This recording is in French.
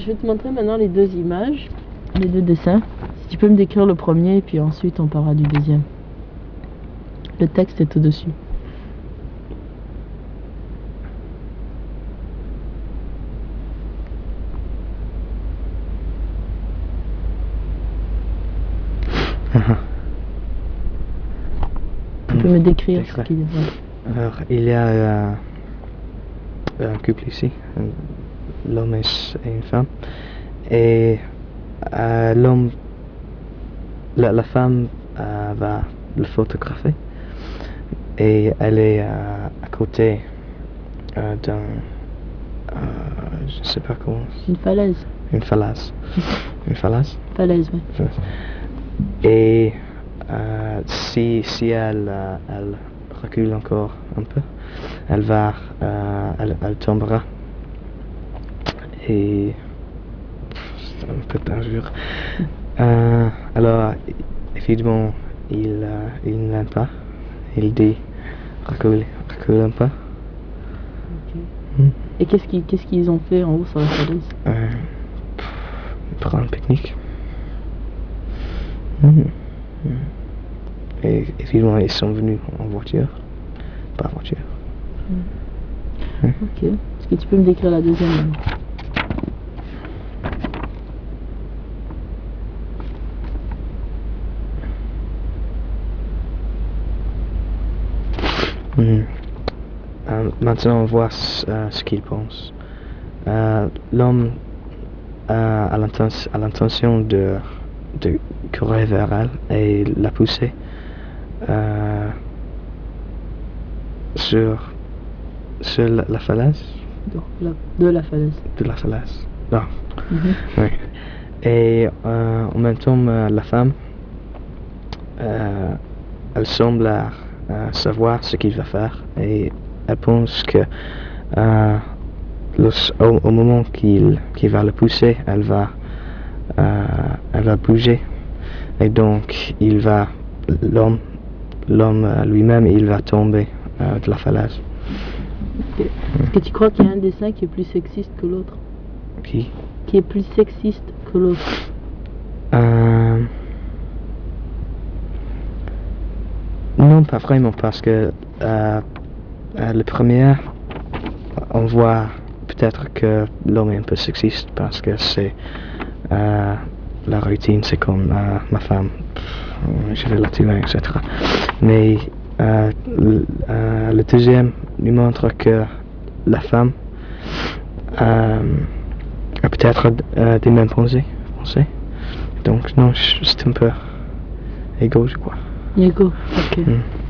Je vais te montrer maintenant les deux images, les deux dessins. Si tu peux me décrire le premier, puis ensuite on parlera du deuxième. Le texte est au-dessus. Tu peux me décrire ce qu'il y a. Alors, il y a un couple ici, l'homme et une femme. Et l'homme, la femme va le photographier. Et elle est à côté d'un, je ne sais pas comment. Une falaise. Une falaise. Une falaise? Falaise, oui. Et si elle recule encore un peu, elle tombera. Et c'est un peu dangereux. Alors, évidemment, il n'aime pas. Il dit recule un peu. Okay. Et qu'est-ce qu'ils ont fait en haut sur la falaise? Prendre un pique-nique. Et évidemment, ils sont venus en voiture. Pas en voiture. Ok. Est-ce que tu peux me décrire la deuxième? Maintenant, on voit ce qu'il pense. L'homme a l'intention de courir vers elle et la pousser sur la falaise. De la falaise. De la falaise. Non. Oui. Et en même temps, la femme, elle semble savoir ce qu'il va faire et elle pense que au moment qu'il va le pousser, elle va bouger. Et donc, l'homme lui-même, il va tomber de la falaise. Okay. Est-ce que tu crois qu'il y a un dessin qui est plus sexiste que l'autre? Qui est plus sexiste que l'autre? Non, pas vraiment, parce que le premier, on voit peut-être que l'homme est un peu sexiste, parce que c'est la routine, c'est comme ma femme, je vais la tuer, etc. Mais le deuxième lui montre que la femme a peut-être des mêmes pensées. Donc non, c'est un peu égaux, je crois. Égaux, ok.